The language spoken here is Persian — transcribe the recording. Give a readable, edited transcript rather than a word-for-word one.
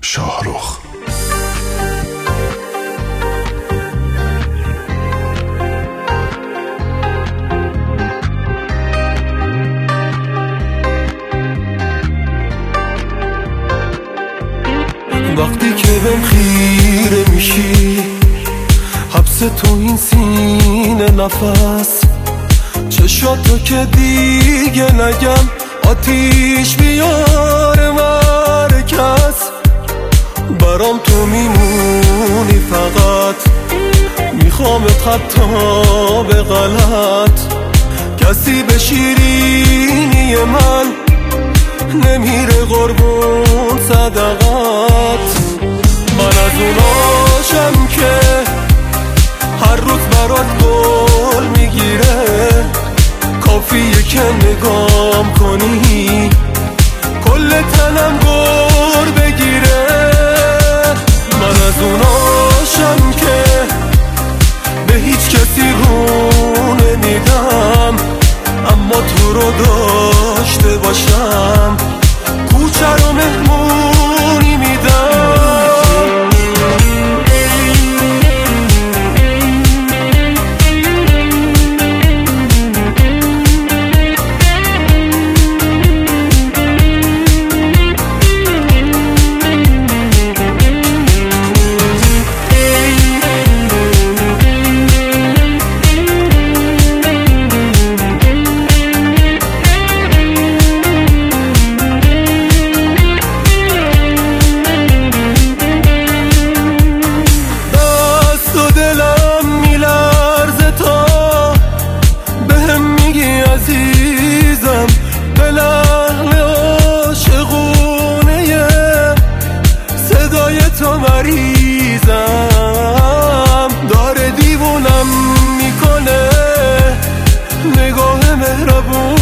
شاهرخ. وقتی که بهم خیره میشی، حبس تو این سینه نفس، چشاتو که دیگه نگم آتیش بیاره مرکز، برام تو میمونی فقط، میخوامت حتی به غلط، کسی به شیرینی من نمیره قربون صدقات. من از اوناشم که هر روز برات گل میگیره، کافیه که نگام کنی کل تنم گل بگیره. من از اوناشم که به هیچ کسی رو نمیدم، اما تو رو داشته باشم کوچه رو مهمونی میدم. عزیزم به لحن عاشقونه صدای تو مریضم، داره دیوونم میکنه نگاه مهربون